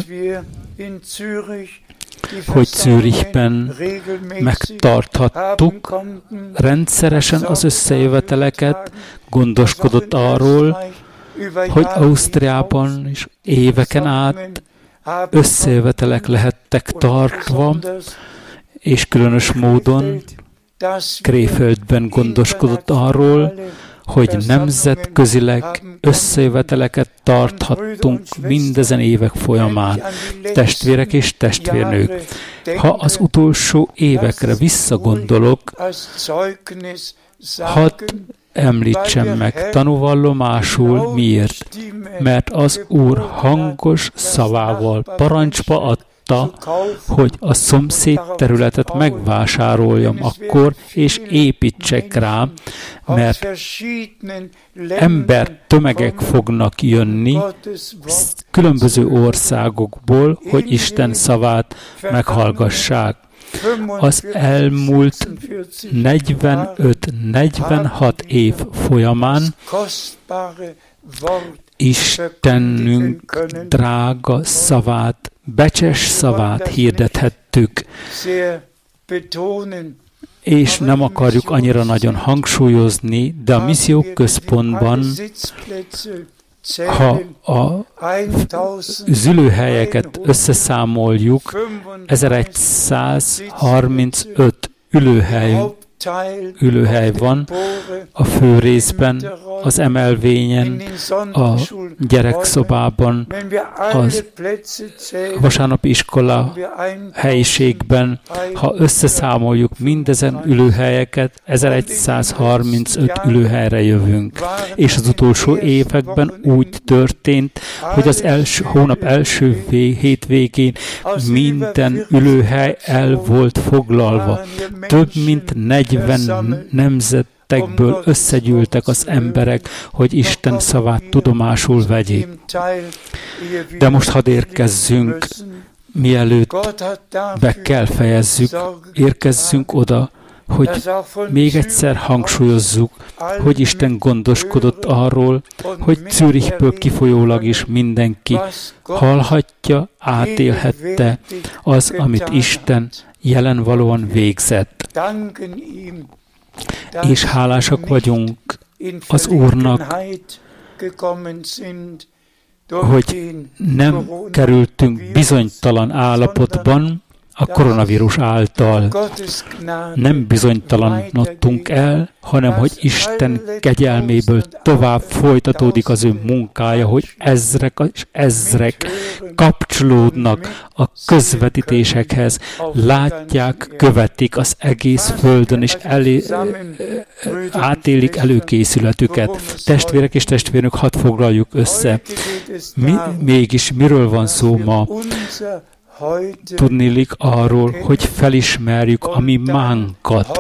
hogy Zürichben megtarthattuk rendszeresen az összejöveteleket, gondoskodott arról, hogy Ausztriában is éveken át összejövetelek lehettek tartva, és különös módon Krefeld-ben gondoskodott arról, hogy nemzetközileg összejöveteleket tarthattunk mindezen évek folyamán. Testvérek és testvérnők, ha az utolsó évekre visszagondolok, hadd említsem meg tanúvallomásul miért, mert az Úr hangos szavával parancsba adta, hogy a szomszéd területet megvásároljam akkor, és építsek rá, mert ember tömegek fognak jönni különböző országokból, hogy Isten szavát meghallgassák. Az elmúlt negyvenöt-negyvenhat év folyamán Istenünk drága szavát, becses szavát hirdethettük, és nem akarjuk annyira nagyon hangsúlyozni, de a missziók központban, ha a ülőhelyeket összeszámoljuk, ezerszázharmincöt ülőhely, ülőhely van a fő részben, az emelvényen, a gyerekszobában, az vasárnapi iskola helyiségben. Ha összeszámoljuk mindezen ülőhelyeket, ezerszázharmincöt ülőhelyre jövünk. És az utolsó években úgy történt, hogy az első, hónap első hétvégén minden ülőhely el volt foglalva. Több mint negyven nemzetekből összegyűltek az emberek, hogy Isten szavát tudomásul vegyék. De most hadd érkezzünk, mielőtt be kell fejezzük, érkezzünk oda, hogy még egyszer hangsúlyozzuk, hogy Isten gondoskodott arról, hogy Zürichből kifolyólag is mindenki hallhatja, átélhette az, amit Isten jelenvalóan végzett. És hálásak vagyunk az Úrnak, hogy nem kerültünk bizonytalan állapotban a koronavírus által. Nem bizonytalanodtunk el, hanem hogy Isten kegyelméből tovább folytatódik az ő munkája, hogy ezrek és ezrek kapcsolódnak a közvetítésekhez, látják, követik az egész földön, és elé, átélik előkészületüket. Testvérek és testvérnök, hadd foglaljuk össze. Mi, mégis miről van szó ma? Tudniillik arról, hogy felismerjük a mi mánkat,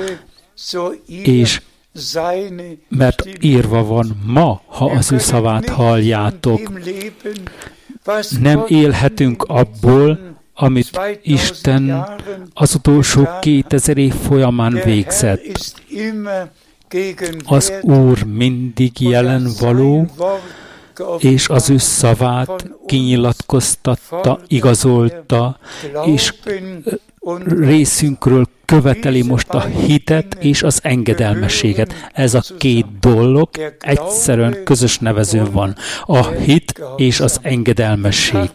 és mert írva van ma, ha az ő szavát halljátok, nem élhetünk abból, amit Isten az utolsó kétezer év folyamán végzett. Az Úr mindig jelen való, és az ő szavát kinyilatkoztatta, igazolta, és részünkről követeli most a hitet és az engedelmességet. Ez a két dolog egyszerűen közös nevezőn van. A hit és az engedelmesség.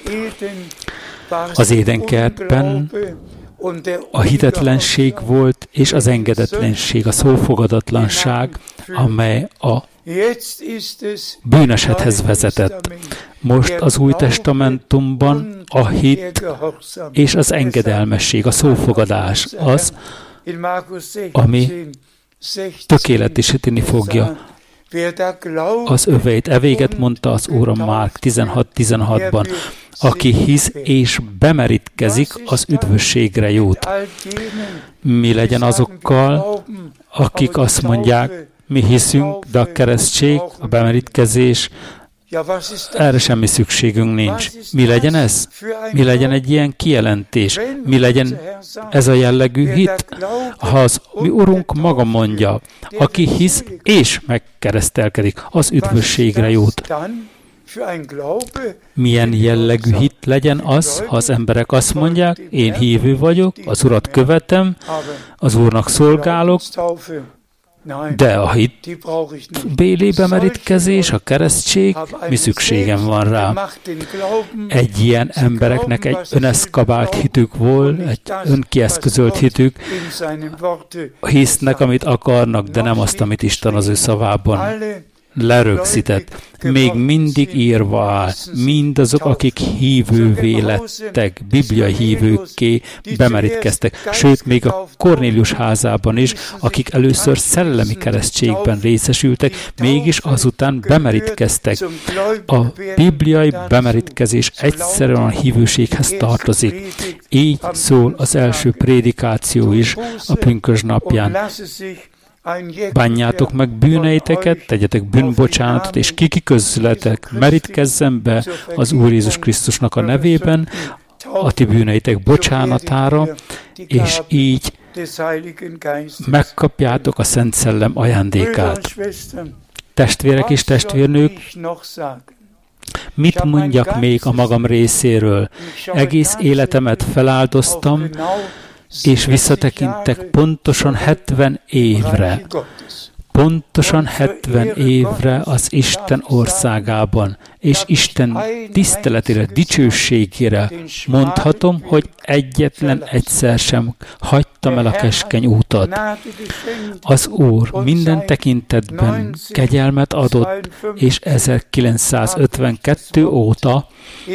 Az Édenkertben a hitetlenség volt, és az engedetlenség, a szófogadatlanság, amely a bűnesethez vezetett. Most az Új Testamentumban a hit és az engedelmesség, a szófogadás az, ami tökéletesíteni fogja az öveit. E véget mondta az Úr a Márk tizenhat tizenhatban. Aki hisz és bemerítkezik, az üdvösségre jut. Mi legyen azokkal, akik azt mondják, mi hiszünk, de a keresztség, a bemerítkezés, erre semmi szükségünk nincs. Mi legyen ez? Mi legyen egy ilyen kijelentés? Mi legyen ez a jellegű hit? Ha az mi Urunk maga mondja, aki hisz és megkeresztelkedik, az üdvösségre jut. Milyen jellegű hit legyen az, ha az emberek azt mondják, én hívő vagyok, az Urat követem, az Úrnak szolgálok, de a hit béli bemerítkezés, a keresztség, mi szükségem van rá. Egy ilyen embereknek egy öneszkabált hitük volt, egy önkieszközölt hitük, hisznek, amit akarnak, de nem azt, amit Isten az ő szavában lerögzített. Még mindig írva áll, mindazok, akik hívővé lettek, bibliai hívőkké bemerítkeztek, sőt, még a Kornélius házában is, akik először szellemi keresztségben részesültek, mégis azután bemerítkeztek. A bibliai bemerítkezés egyszerűen a hívőséghez tartozik. Így szól az első prédikáció is a pünkösd napján. Bánjátok meg bűneiteket, tegyetek bűnbocsánatot, és ki közületek merítkezzen be az Úr Jézus Krisztusnak a nevében, a ti bűneitek bocsánatára, és így megkapjátok a Szent Szellem ajándékát. Testvérek és testvérnők, mit mondjak még a magam részéről? Egész életemet feláldoztam, és visszatekintek pontosan hetven évre, pontosan hetven évre az Isten országában, és Isten tiszteletére, dicsőségére mondhatom, hogy egyetlen egyszer sem hagytam el a keskeny útat. Az Úr minden tekintetben kegyelmet adott, és ezerkilencszázötvenkettő óta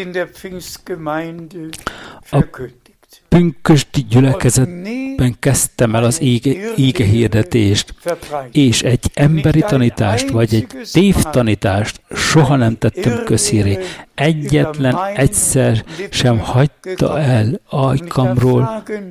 a pünkösdi gyülekezetben kezdtem el az ége, ége hirdetést, és egy emberi tanítást, vagy egy tévtanítást soha nem tettem közhíré. Egyetlen egyszer sem hagyta el ajkamról a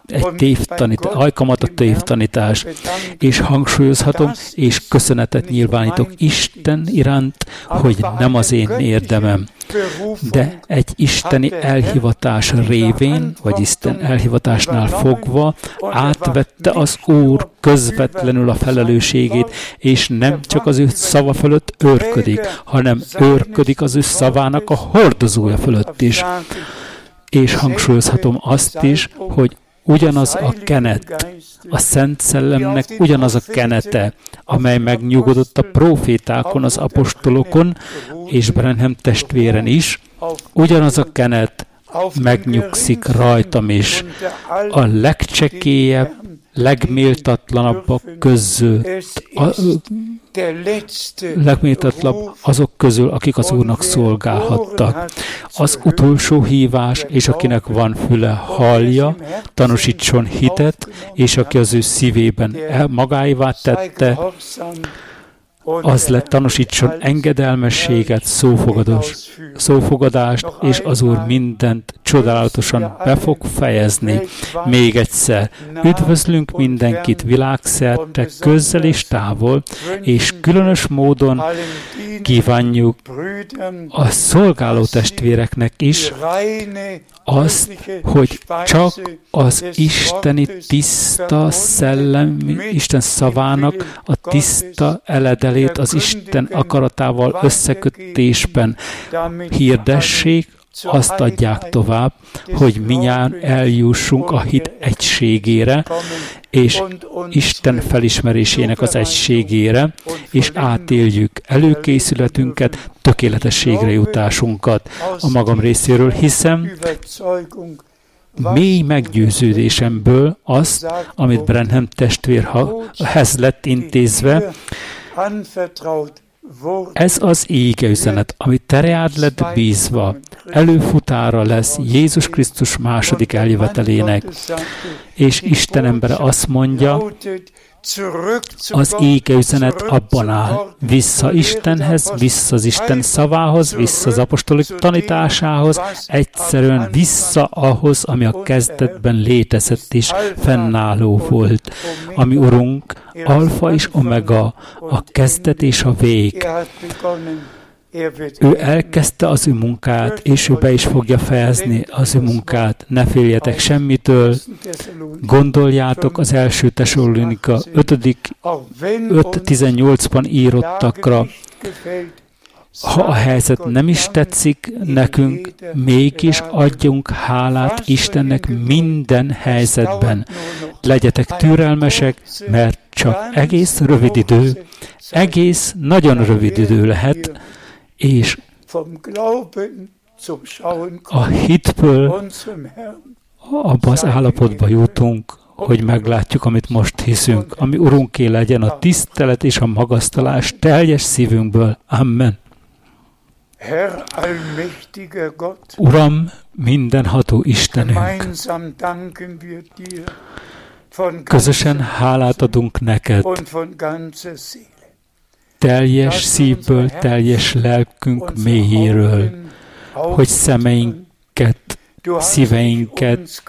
egy tévtanítás, alkalmat a tévtanítás, és hangsúlyozhatom, és köszönetet nyilvánítok Isten iránt, hogy nem az én érdemem, de egy isteni elhivatás révén, vagy Isten elhivatásnál fogva átvette az Úr közvetlenül a felelősségét, és nem csak az ő szava fölött őrködik, hanem őrködik az ő szavának a hordozója fölött is. És hangsúlyozhatom azt is, hogy ugyanaz a kenet, a Szent Szellemnek ugyanaz a kenete, amely megnyugodott a prófétákon, az apostolokon, és Branham testvéren is, ugyanaz a kenet megnyugszik rajtam is. A legcsekélyebb, legméltatlanabbak között, a, legméltatlanabb azok közül, akik az Úrnak szolgálhattak. Az utolsó hívás, és akinek van füle, hallja, tanúsítson hitet, és aki az ő szívében magáévá tette, az lett tanúsítson engedelmességet, szófogadást, és az Úr mindent csodálatosan be fog fejezni. Még egyszer, üdvözlünk mindenkit világszerte, közel és távol, és különös módon kívánjuk a szolgáló testvéreknek is azt, hogy csak az isteni tiszta szellem, Isten szavának a tiszta eledelét az Isten akaratával összekötésben hirdessék, azt adják tovább, hogy minnyáján eljussunk a hit egységére, és Isten felismerésének az egységére, és átéljük előkészületünket, tökéletességre jutásunkat. A magam részéről hiszem, mély meggyőződésemből azt, amit Branham testvérhez lett intézve, ez az ége üzenet, ami tereád lett bízva, előfutára lesz Jézus Krisztus második eljövetelének. És Isten embere azt mondja, az ége üzenet abban áll, vissza Istenhez, vissza az Isten szavához, vissza az apostolik tanításához, egyszerűen vissza ahhoz, ami a kezdetben létezett és fennálló volt. Ami Urunk, alfa és omega, a kezdet és a vég. Ő elkezdte az ő munkát, és ő be is fogja fejezni az ő munkát. Ne féljetek semmitől. Gondoljátok az első Tesszalonika öt tizennyolcban írottakra. Ha a helyzet nem is tetszik nekünk, mégis adjunk hálát Istennek minden helyzetben. Legyetek türelmesek, mert csak egész rövid idő, egész nagyon rövid idő lehet, és a hitből abba az állapotba jutunk, hogy meglátjuk, amit most hiszünk. Ami Urunké legyen a tisztelet és a magasztalás teljes szívünkből. Amen. Uram, mindenható Istenünk, közösen hálát adunk neked, teljes szívből, teljes lelkünk mélyéről, hogy szemeinket, szíveinket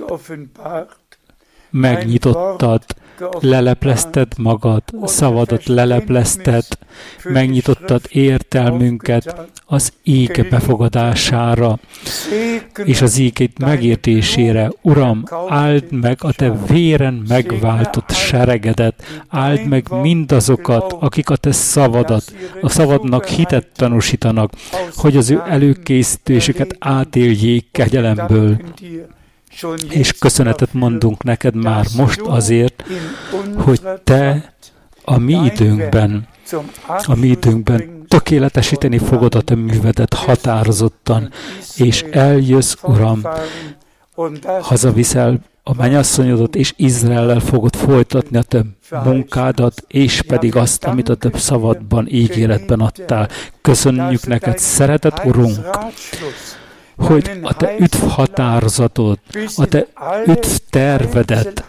megnyitottad, leleplezted magad, szavadat leleplezted, megnyitottad értelmünket az íge befogadására, és az ígét megértésére. Uram, áld meg a te véren megváltott seregedet, áld meg mindazokat, akik a te szavadat, a szavadnak hitet tanúsítanak, hogy az ő előkészítésüket átéljék kegyelemből. És köszönetet mondunk neked már most azért, hogy te a mi időnkben, a mi időnkben tökéletesíteni fogod a te művedet határozottan, és eljössz, Uram, hazaviszel a mennyasszonyodat, és Izraellel fogod folytatni a te munkádat, és pedig azt, amit a te szavadban, ígéretben adtál. Köszönjük neked, szeretett Urunk, hogy a te üdv határozatod, a te üdv tervedet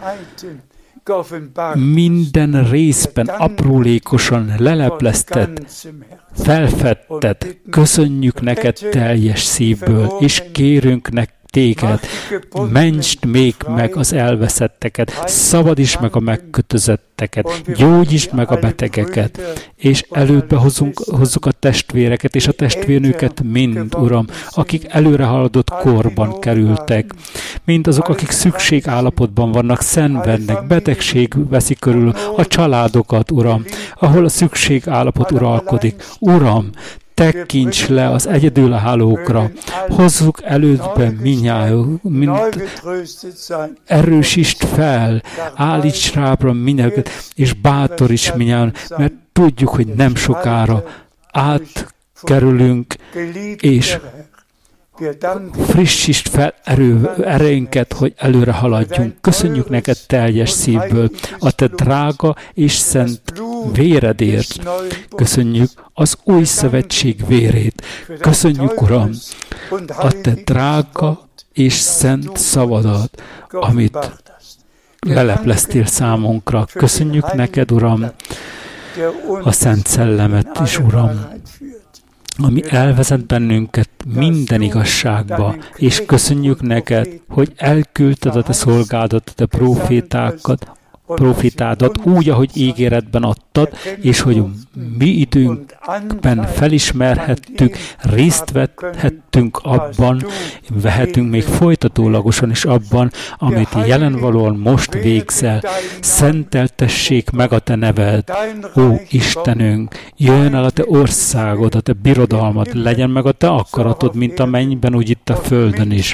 minden részben aprólékosan leleplezted, felfedted. Köszönjük neked teljes szívből, és kérünk nek téged. Mentsd még meg az elveszetteket, szabadítsd meg a megkötözetteket, gyógyítsd meg a betegeket, és elődbe hozzunk, hozzuk a testvéreket és a testvérnőket mind, Uram, akik előre haladott korban kerültek. Mind azok, akik szükségállapotban vannak, szenvednek, betegség veszi körül a családokat, Uram, ahol a szükségállapot uralkodik. Uram, tekints le az egyedülállókra, hozzuk elődbe minnyájunk, mint erősítsd fel, állíts rábra minnyájukat, és bátoríts minnyájunk, mert tudjuk, hogy nem sokára átkerülünk, és frissítsd fel erő, erőnket, hogy előre haladjunk. Köszönjük neked teljes szívből a te drága és szent véredért. Köszönjük az új szövetség vérét. Köszönjük, Uram, a te drága és szent szavadat, amit lelepleztél számunkra. Köszönjük neked, Uram, a Szent Szellemet is, Uram, ami elvezet bennünket minden igazságba, és köszönjük neked, hogy elküldted a te szolgádat, a te profétákat, profitádat úgy, ahogy ígéretben adtad, és hogy mi időnkben felismerhettük, részt vehettünk abban, vehetünk még folytatólagosan is abban, amit jelenvalóan most végzel. Szenteltessék meg a te neved, ó Istenünk, jöjjön el a te országod, a te birodalmad, legyen meg a te akaratod, mint a mennyben, úgy itt a földön is.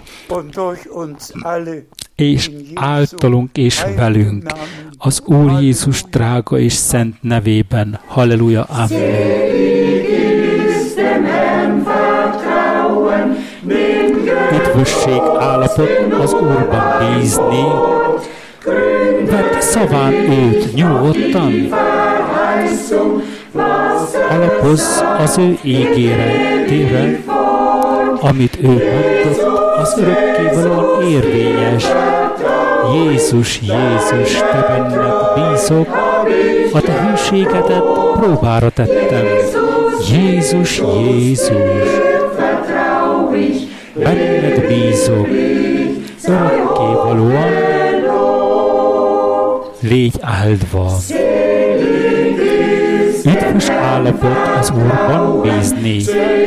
És általunk és velünk, az Úr Jézus drága és szent nevében. Halleluja, amen. Üdvösség állapot az Úrban bízni, vedd szaván őt nyugodtan, alapozz az ő ígéretére, amit ő mondott, az örökkévalóan érvényes. Jézus, Jézus, te benned bízok, a te hűségedet próbára tettem. Jézus, Jézus, benned bízok, örökkévalóan légy áldva. Üdvös állapot az Úrban bízni,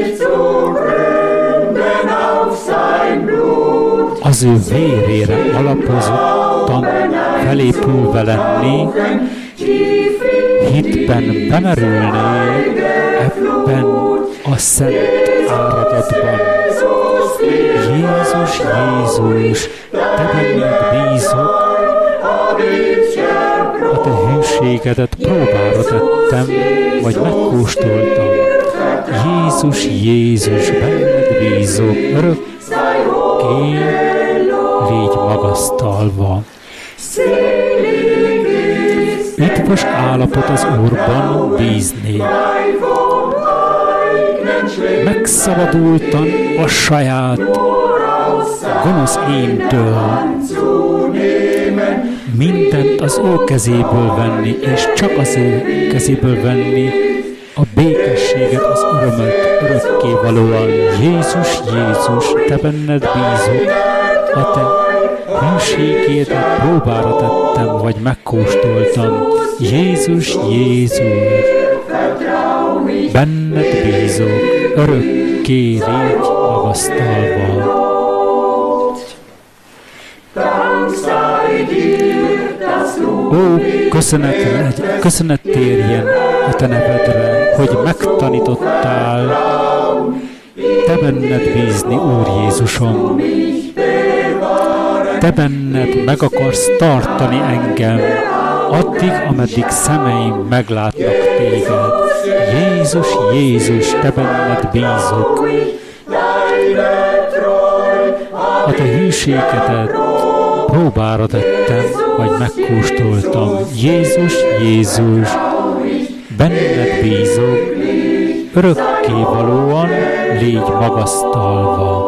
az ő vérére alapozottan felépülve lenni, hitben bemerülni ebben a szent áradatban. Jézus, Jézus, te benned bízok, a te hűségedet próbára tettem, vagy megkóstoltam. Jézus, Jézus, benned bízok, örökké légy magasztalva. Üdvös állapot az Úrban bízni. Megszabadultan a saját gonosz éntől, mindent az ő kezéből venni, és csak az ő kezéből venni a békességet, az örömöt örökkévalóan. Jézus, Jézus, te benned bízok, a te hűségédet próbára tettem, vagy megkóstoltam. Jézus, Jézus, benned bízok, örökké légy magasztalva. Ó, köszönet, köszönet térjen a te nevedre, hogy megtanítottál te benned bízni, Úr Jézusom. Te benned meg akarsz tartani engem, addig, ameddig szemeim meglátnak téged. Jézus, Jézus, te benned bízok. A te hűségedet próbára tettem, vagy megkóstoltam. Jézus, Jézus, benned bízok, örökkévalóan légy magasztalva.